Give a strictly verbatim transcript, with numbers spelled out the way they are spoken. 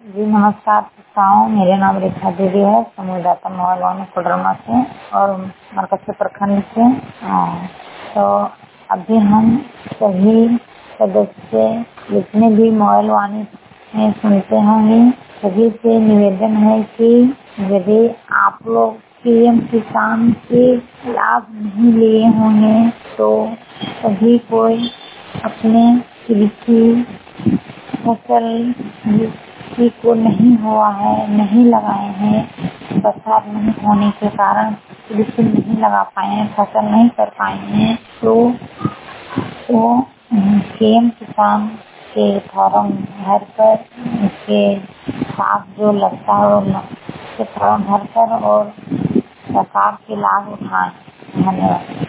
जी नमस्कार श्रोताओं, मेरा नाम रेखा देवी है। समुदाय मोबाइल वाहन कोडरमा से और मरकज प्रखंड से। हाँ, तो अभी हम सभी सदस्य जितने भी मोबाइल वाणी में सुनते होंगे सभी से निवेदन है कि यदि आप लोग पीएम किसान के लाभ नहीं लिए होंगे तो सभी कोई अपने कृषि फसल किसी को नहीं हुआ है, नहीं लगाए हैं। बरसात नहीं होने के कारण कृषि नहीं लगा पाए हैं, फसल नहीं कर पाए हैं, तो वो पीएम किसान के फॉर्म भर कर उसके साथ जो लगता है वो फॉर्म भर कर और सरकार के लाभ उठाएं। धन्यवाद।